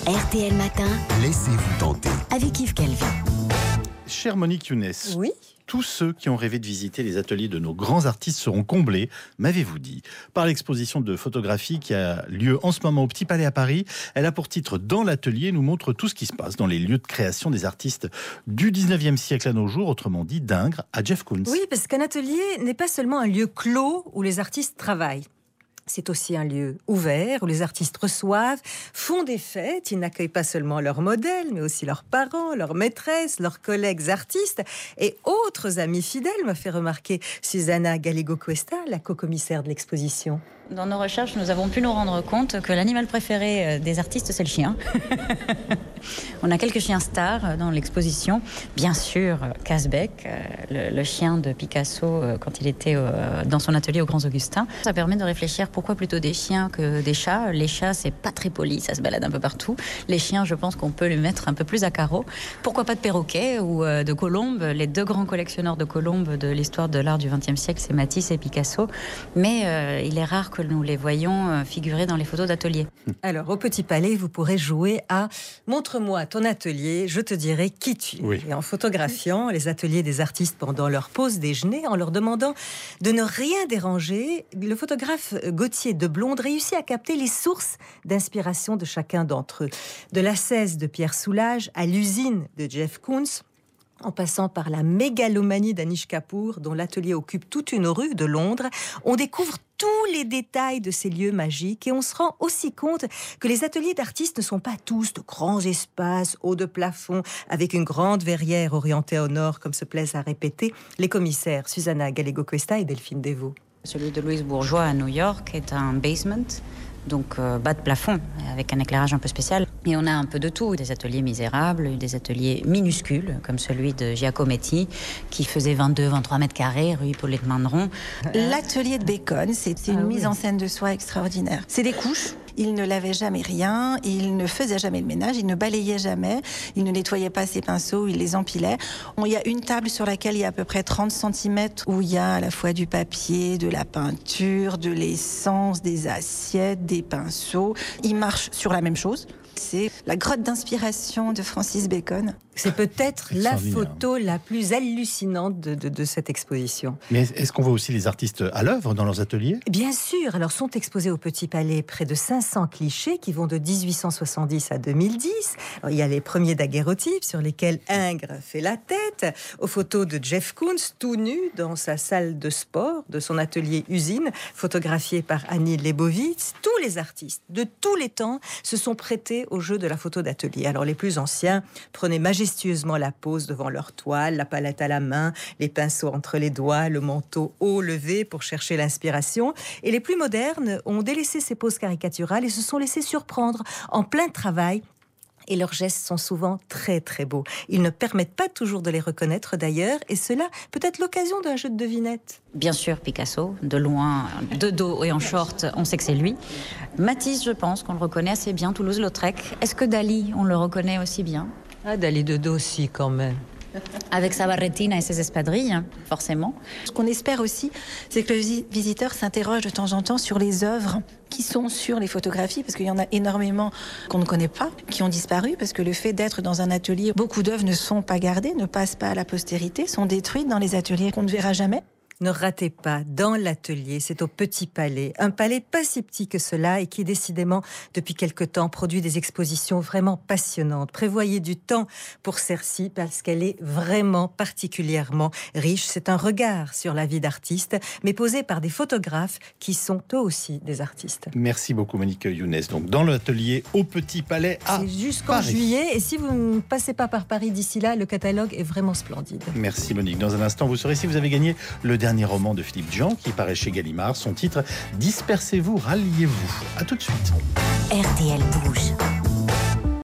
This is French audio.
RTL Matin, Laissez-vous tenter. avec Yves Calvi. Chère Monique Younes, Oui. tous ceux qui ont rêvé de visiter les ateliers de nos grands artistes seront comblés, m'avez-vous dit, par l'exposition de photographie qui a lieu en ce moment au Petit Palais à Paris. Elle a pour titre « Dans l'atelier », nous montre tout ce qui se passe dans les lieux de création des artistes du 19e siècle à nos jours, autrement dit d'Ingres à Jeff Koons. Oui, parce qu'un atelier n'est pas seulement un lieu clos où les artistes travaillent. C'est aussi un lieu ouvert où les artistes reçoivent, font des fêtes. Ils n'accueillent pas seulement leurs modèles, mais aussi leurs parents, leurs maîtresses, leurs collègues artistes et autres amis fidèles, m'a fait remarquer Susanna Gallego-Cuesta, la co-commissaire de l'exposition. Dans nos recherches, nous avons pu nous rendre compte que l'animal préféré des artistes, c'est le chien. On a quelques chiens stars dans l'exposition. Bien sûr, Casbec, le chien de Picasso quand il était dans son atelier aux Grands Augustins. Ça permet de réfléchir pourquoi plutôt des chiens que des chats. Les chats, c'est pas très poli, ça se balade un peu partout. Les chiens, je pense qu'on peut les mettre un peu plus à carreau. Pourquoi pas de perroquets ou de colombes? Les deux grands collectionneurs de colombes de l'histoire de l'art du XXe siècle, c'est Matisse et Picasso. Mais il est rare que nous les voyons figurer dans les photos d'atelier. Alors, au Petit Palais, vous pourrez jouer à « Montre-moi ton atelier, je te dirai qui tu es Oui. ». Et en photographiant les ateliers des artistes pendant leur pause déjeuner, en leur demandant de ne rien déranger, le photographe Gauthier de Blonde réussit à capter les sources d'inspiration de chacun d'entre eux. De la 16 de Pierre Soulages à l'usine de Jeff Koons, en passant par la mégalomanie d'Anish Kapoor, dont l'atelier occupe toute une rue de Londres, on découvre tous les détails de ces lieux magiques et on se rend aussi compte que les ateliers d'artistes ne sont pas tous de grands espaces hauts de plafond avec une grande verrière orientée au nord, comme se plaisent à répéter les commissaires Susanna Gallego-Cuesta et Delphine Devaux. Celui de Louise Bourgeois à New York est un basement, donc bas de plafond, avec un éclairage un peu spécial. Et on a un peu de tout, des ateliers misérables, des ateliers minuscules, comme celui de Giacometti, qui faisait 22-23 mètres carrés, rue Hippolyte Maindron. L'atelier de Bacon, c'est une mise en scène de soi extraordinaire. C'est des couches. Il ne lavait jamais rien, il ne faisait jamais le ménage, il ne balayait jamais, il ne nettoyait pas ses pinceaux, il les empilait. Il y a une table sur laquelle il y a à peu près 30 cm où il y a à la fois du papier, de la peinture, de l'essence, des assiettes, des pinceaux. Il marche sur la même chose. C'est la grotte d'inspiration de Francis Bacon. C'est peut-être la Extraordinaire. photo la plus hallucinante de cette exposition. Mais est-ce qu'on voit aussi les artistes à l'œuvre dans leurs ateliers ? Bien sûr, alors sont exposés au Petit Palais près de 500 clichés qui vont de 1870 à 2010. Alors, il y a les premiers daguerreotypes sur lesquels Ingres fait la tête, aux photos de Jeff Koons tout nu dans sa salle de sport de son atelier usine, photographié par Annie Leibovitz. Tous les artistes de tous les temps se sont prêtés au jeu de la photo d'atelier. Alors les plus anciens prenaient majestueusement la pose devant leur toile, la palette à la main, les pinceaux entre les doigts, le manteau haut levé pour chercher l'inspiration. Et les plus modernes ont délaissé ces poses caricaturales et se sont laissés surprendre en plein travail. Et leurs gestes sont souvent très très beaux. Ils ne permettent pas toujours de les reconnaître d'ailleurs, et cela peut être l'occasion d'un jeu de devinettes. Bien sûr, Picasso, de loin, de dos et en short, on sait que c'est lui. Matisse, je pense qu'on le reconnaît assez bien, Toulouse-Lautrec. Est-ce que Dali, on le reconnaît aussi bien? Ah, Dali de dos aussi, quand même. Avec sa barrettina et ses espadrilles, forcément. Ce qu'on espère aussi, c'est que le visiteur s'interroge de temps en temps sur les œuvres qui sont sur les photographies, parce qu'il y en a énormément qu'on ne connaît pas, qui ont disparu, parce que le fait d'être dans un atelier, beaucoup d'œuvres ne sont pas gardées, ne passent pas à la postérité, sont détruites dans les ateliers qu'on ne verra jamais. Ne ratez pas, dans l'atelier, c'est au Petit Palais, un palais pas si petit que cela et qui décidément, depuis quelque temps, produit des expositions vraiment passionnantes. Prévoyez du temps pour Cercy parce qu'elle est vraiment particulièrement riche. C'est un regard sur la vie d'artiste, mais posé par des photographes qui sont eux aussi des artistes. Merci beaucoup Monique Younes. Donc dans l'atelier au Petit Palais à C'est jusqu'en Paris. juillet et si vous ne passez pas par Paris d'ici là, le catalogue est vraiment splendide. Merci Monique. Dans un instant, vous saurez si vous avez gagné le dernier roman de Philippe Jean qui paraît chez Gallimard. Son titre, Dispersez-vous, ralliez-vous. À tout de suite. RTL Bouge.